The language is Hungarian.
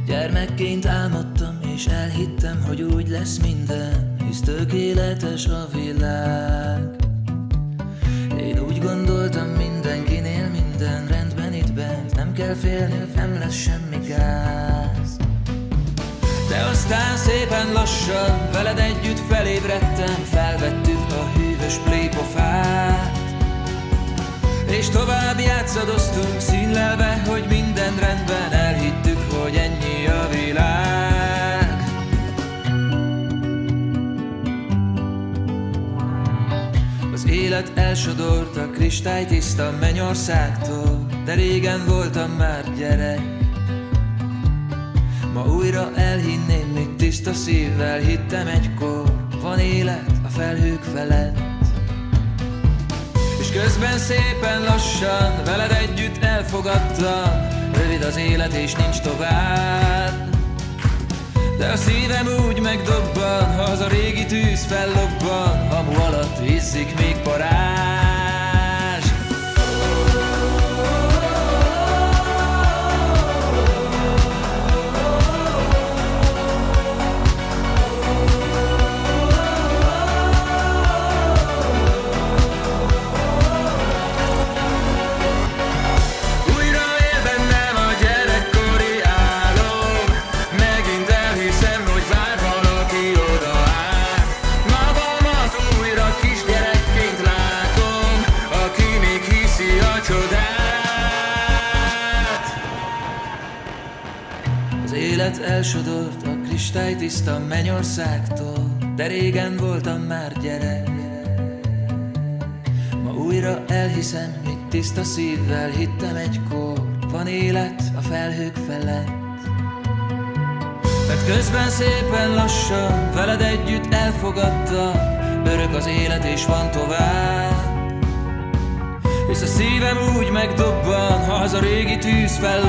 Gyermekként álmodtam és elhittem, hogy úgy lesz minden, hisz tökéletes a világ. Én úgy gondoltam, mindenkinél minden rendben itt bent, nem kell félni, nem lesz semmi gáz. De aztán szépen lassan veled együtt felébredtem, felvettük a hűvös play-pofát, és tovább játszadoztunk színlelve, hogy minden rendben, elhittük, hogy ennyi a világ. Az élet elsodort a kristálytiszta mennyországtól, de régen voltam már gyerek. Ma újra elhinném, mit tiszta szívvel hittem egykor, van élet a felhők felett. És közben szépen lassan veled együtt elfogadtam, rövid az élet és nincs tovább. De a szívem úgy megdobban, ha az a régi tűz fellobban, hamu alatt hiszik még parázs. Az élet elsodort a kristálytiszta mennyországtól, de régen voltam már gyerek. Ma újra elhiszem, mit tiszta szívvel hittem egykor, van élet a felhők felett. Mert közben szépen lassan veled együtt elfogadtam, örök az élet és van tovább. Hisz a szívem úgy megdobban, ha az a régi tűz fel